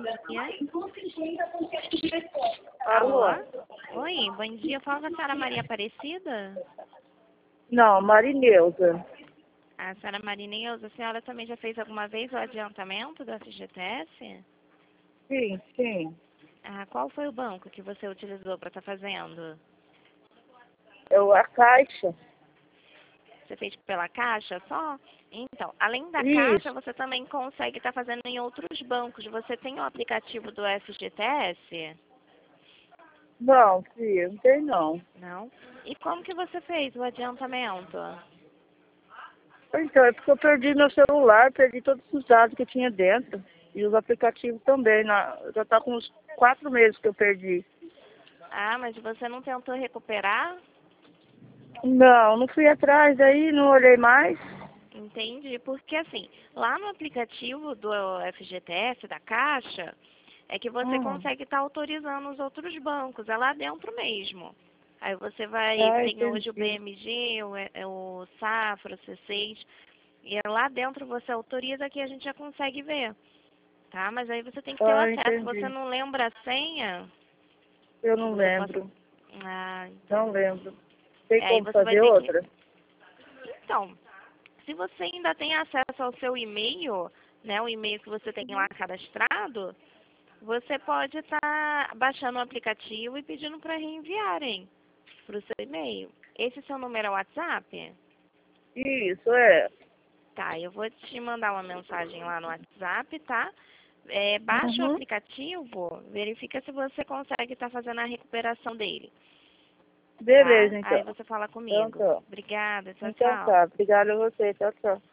dia. Alô? Oi, bom dia. Fala com a senhora Maria Aparecida? Não, Marineuza. A senhora Marineuza, a senhora também já fez alguma vez o adiantamento do FGTS? Sim, sim. Ah, qual foi o banco que você utilizou para estar fazendo? A Caixa. Você fez pela Caixa só? Então, além da Isso. Caixa, você também consegue estar fazendo em outros bancos. Você tem o aplicativo do FGTS? Não, filha, não tem não. Não? E como que você fez o adiantamento? Então, é porque eu perdi meu celular, perdi todos os dados que eu tinha dentro. E os aplicativos também. Já tá com uns 4 meses que eu perdi. Ah, mas você não tentou recuperar? Não, não fui atrás, aí não olhei mais. Entendi, porque assim, lá no aplicativo do FGTS, da Caixa, é que você consegue estar autorizando os outros bancos, é lá dentro mesmo. Aí você vai, Ah, tem hoje o entendi. BMG, o Safra, o C6, e é lá dentro você autoriza que a gente já consegue ver, tá? Mas aí você tem que ter o Ah, acesso. Se você entendi. não lembra a senha, Eu que não você possa... lembro. Ah, então. Não lembro. Tem Aí como você vai fazer ter que... outra? Então, se você ainda tem acesso ao seu e-mail, né, o e-mail que você tem lá cadastrado, você pode estar baixando o aplicativo e pedindo para reenviarem para o seu e-mail. Esse seu número é o WhatsApp? Isso, é. Tá, eu vou te mandar uma mensagem lá no WhatsApp, tá? Baixa o Uhum. aplicativo, verifica se você consegue estar fazendo a recuperação dele, tá? Beleza, Aí então. você fala Então comigo. tá. Obrigada, tchau, Então tchau. tá. Obrigada a você. Tchau, tchau.